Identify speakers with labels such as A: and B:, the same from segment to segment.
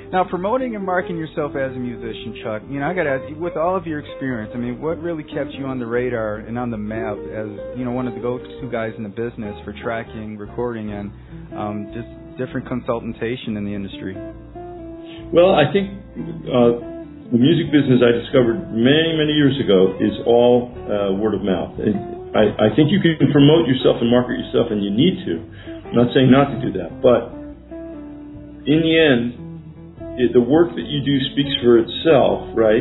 A: Now, promoting and marketing yourself as a musician, Chuck, I got to ask you, with all of your experience, what really kept you on the radar and on the map as, one of the go-to guys in the business for tracking, recording, and just different consultation in the industry?
B: Well, I think the music business I discovered many, many years ago is all word of mouth. I think you can promote yourself and market yourself, and you need to. I'm not saying not to do that, but in the end, the work that you do speaks for itself, right?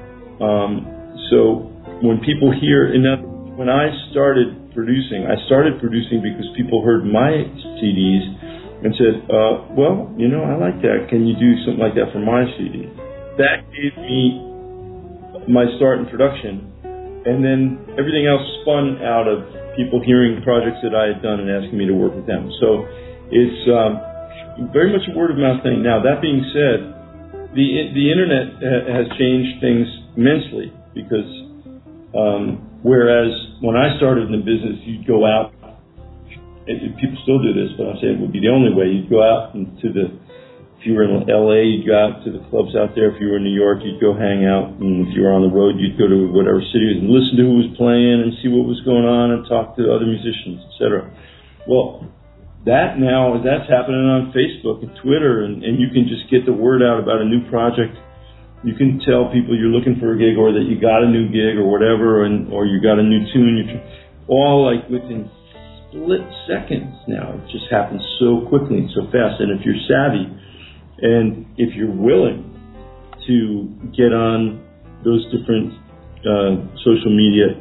B: So when people hear, when I started producing because people heard my CDs and said, well, I like that. Can you do something like that for my CD? That gave me my start in production. And then everything else spun out of people hearing projects that I had done and asking me to work with them. So it's very much a word-of-mouth thing. Now, that being said, the internet has changed things immensely because whereas when I started in the business, you'd go out, and people still do this, but I'm saying it would be the only way. You'd go out if you were in L.A., you'd go out to the clubs out there. If you were in New York, you'd go hang out. And if you were on the road, you'd go to whatever city and listen to who was playing and see what was going on and talk to other musicians, etc. Well, that's happening on Facebook and Twitter, and you can just get the word out about a new project. You can tell people you're looking for a gig or that you got a new gig or whatever, or you got a new tune. All like within split seconds now. It just happens so quickly and so fast. And if you're savvy and if you're willing to get on those different social media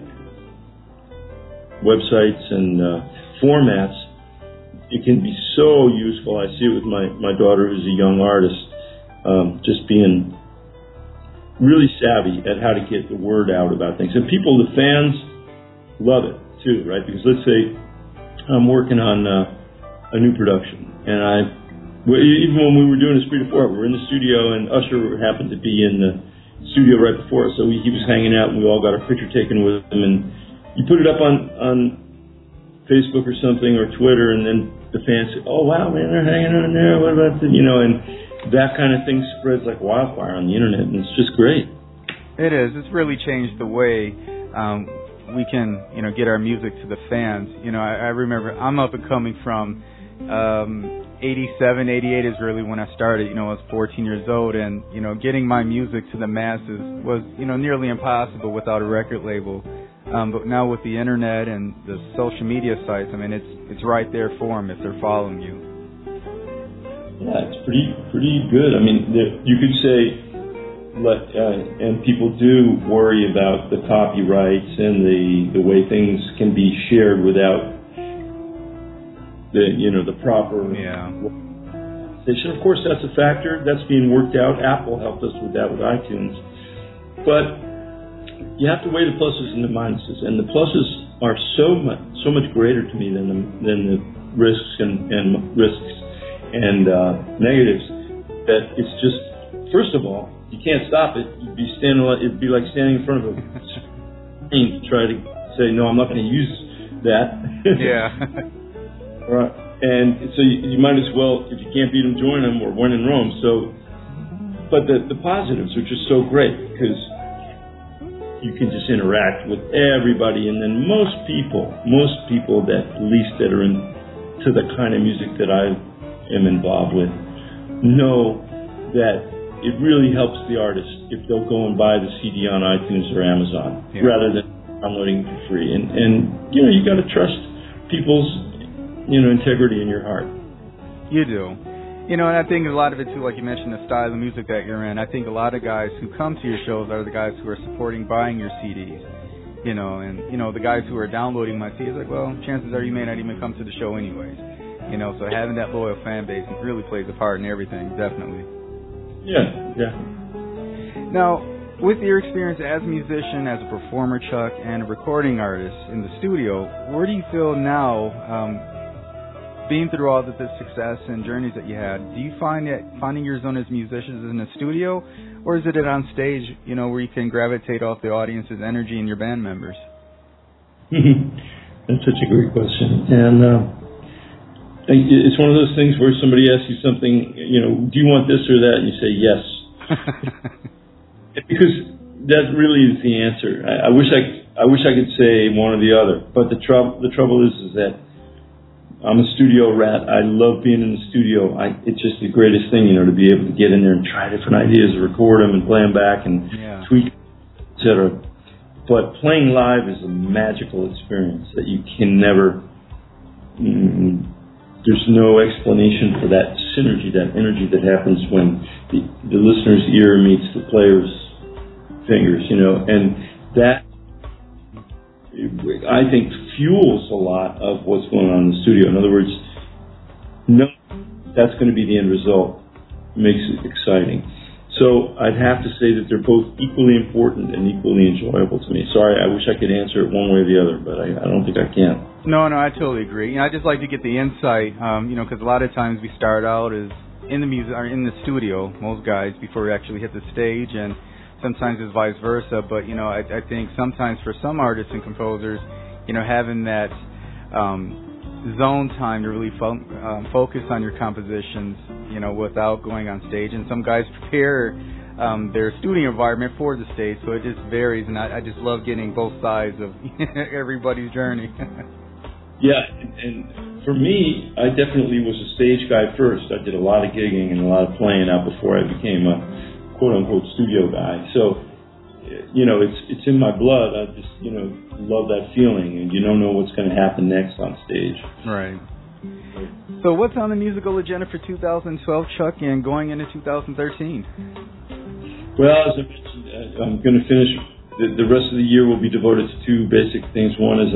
B: websites and formats, it can be so useful. I see it with my daughter, who's a young artist, just being really savvy at how to get the word out about things. And the fans love it too, right? Because let's say I'm working on a new production, and even when we were doing Esprit de Four, we were in the studio, and Usher happened to be in the studio right before us, so he was hanging out, and we all got our picture taken with him, and you put it up on Facebook or something, or Twitter, and then the fans say, oh, wow, man, they're hanging on there, what about the, and that kind of thing spreads like wildfire on the internet, and it's just great.
A: It is. It's really changed the way we can, get our music to the fans. I remember I'm up and coming from 87, 88 is really when I started. I was 14 years old, and, getting my music to the masses was, nearly impossible without a record label. But now with the internet and the social media sites, it's right there for them if they're following you.
B: Yeah, it's pretty good. You could say, and people do worry about the copyrights and the way things can be shared without the proper.
A: Yeah.
B: Of course, that's a factor that's being worked out. Apple helped us with that with iTunes, but you have to weigh the pluses and the minuses, and the pluses are so much greater to me than the risks and negatives. That it's just, first of all, you can't stop it. It'd be like standing in front of a screen to try to say, no, I'm not going to use that.
A: Yeah.
B: Right. And so you might as well, if you can't beat them, join them, or when in Rome. So, but the positives are just so great because you can just interact with everybody, and then most people that are into the kind of music that I am involved with know that it really helps the artist if they'll go and buy the CD on iTunes or Amazon rather than downloading it for free. And you got to trust people's integrity in your heart.
A: You do. And I think a lot of it, too, like you mentioned, the style of music that you're in. I think a lot of guys who come to your shows are the guys who are supporting buying your CDs, and, the guys who are downloading my CDs, like, well, chances are you may not even come to the show anyways. So having that loyal fan base really plays a part in everything, definitely.
B: Yeah, definitely.
A: Now, with your experience as a musician, as a performer, Chuck, and a recording artist in the studio, where do you feel now, being through all of the success and journeys that you had, do you find that finding your zone as musicians is in the studio, or is it on stage, where you can gravitate off the audience's energy and your band members?
B: That's such a great question. And It's one of those things where somebody asks you something, do you want this or that? And you say yes. Because that really is the answer. I wish I could say one or the other, but the trouble is that I'm a studio rat. I love being in the studio. It's just the greatest thing, to be able to get in there and try different ideas, record them and play them back and tweak, etc. But playing live is a magical experience that you can never. There's no explanation for that synergy, that energy that happens when the listener's ear meets the player's fingers, and that, I think, fuels a lot of what's going on in the studio. In other words, that's going to be the end result. Makes it exciting. So I'd have to say that they're both equally important and equally enjoyable to me. Sorry, I wish I could answer it one way or the other, but I don't think I can.
A: No, I totally agree. I just like to get the insight, because a lot of times we start out as in the music or in the studio, most guys, before we actually hit the stage, and sometimes it's vice versa. But I think sometimes for some artists and composers, having that zone time to really focus on your compositions, without going on stage. And some guys prepare their studio environment for the stage, so it just varies. And I just love getting both sides of everybody's journey.
B: Yeah, and for me, I definitely was a stage guy first. I did a lot of gigging and a lot of playing out before I became a quote-unquote studio guy. So, it's in my blood. I just, love that feeling, and you don't know what's going to happen next on stage.
A: Right. So what's on the musical agenda for 2012, Chuck, and going into 2013?
B: Well, as I mentioned, I'm going to finish, the rest of the year will be devoted to two basic things. One is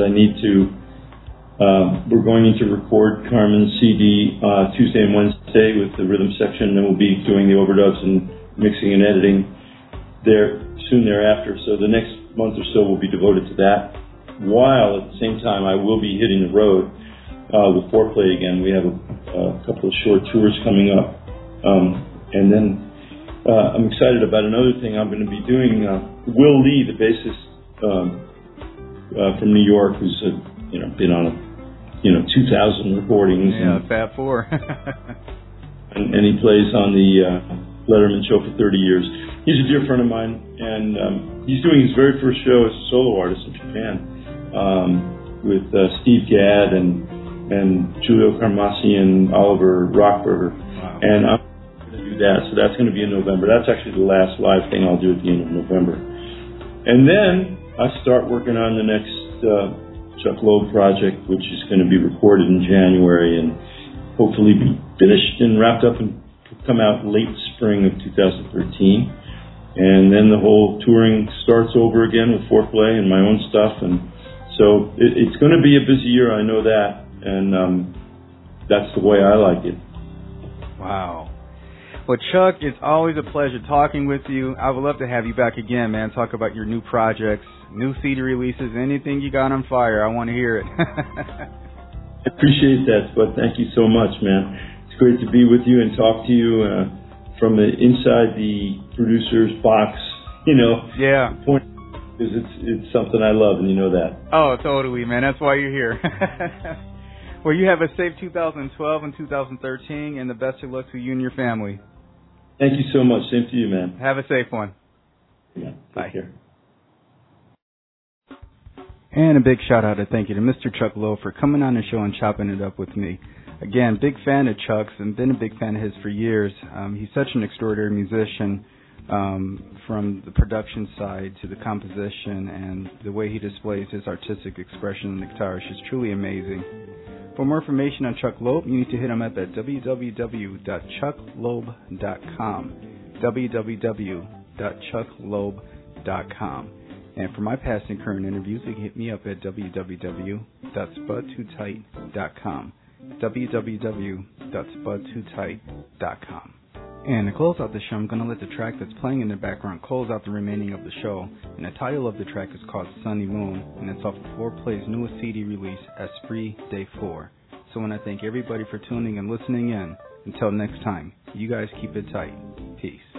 B: we're going to record Carmen's CD Tuesday and Wednesday with the rhythm section, and then we'll be doing the overdubs and mixing and editing there soon thereafter. So the next month or so will be devoted to that, while at the same time I will be hitting the road with Foreplay again. We have a couple of short tours coming up, and then I'm excited about another thing I'm going to be doing. Will Lee, the bassist from New York, who's been on 2,000 recordings.
A: Yeah, Fab Four.
B: and he plays on the Letterman show for 30 years. He's a dear friend of mine, and he's doing his very first show as a solo artist in Japan with Steve Gadd and Giulio Carmassi and Oliver Rockberger. Wow. And I'm going to do that, so that's going to be in November. That's actually the last live thing I'll do at the end of November. And then I start working on the next Chuck Loeb project, which is going to be recorded in January and hopefully be finished and wrapped up and come out late spring of 2013. And then the whole touring starts over again with Foreplay and my own stuff. And so it's going to be a busy year, I know that. And that's the way I like it.
A: Wow. Well, Chuck, it's always a pleasure talking with you. I would love to have you back again, man. Talk about your new projects, new CD releases, anything you got on fire. I want to hear it.
B: I appreciate that, but thank you so much, man. It's great to be with you and talk to you from inside the producer's box,
A: Yeah.
B: Because it's something I love, and you know that.
A: Oh, totally, man. That's why you're here. Well, you have a safe 2012 and 2013, and the best of luck to you and your family.
B: Thank you so much. Same to you, man.
A: Have a safe one.
B: Yeah.
A: Bye.
B: Take care.
A: And a big shout out and thank you to Mr. Chuck Loeb for coming on the show and chopping it up with me. Again, big fan of Chuck's and been a big fan of his for years. He's such an extraordinary musician, from the production side to the composition, and the way he displays his artistic expression on the guitar is just truly amazing. For more information on Chuck Loeb, you need to hit him up at www.chuckloeb.com. www.chuckloeb.com. And for my past and current interviews, you can hit me up at www.spudtootight.com. www.spudtootight.com. And to close out the show, I'm going to let the track that's playing in the background close out the remaining of the show. And the title of the track is called Sunny Moon, and it's off of Fourplay's newest CD release, Esprit Day 4. So I want to thank everybody for tuning and listening in. Until next time, you guys keep it tight. Peace.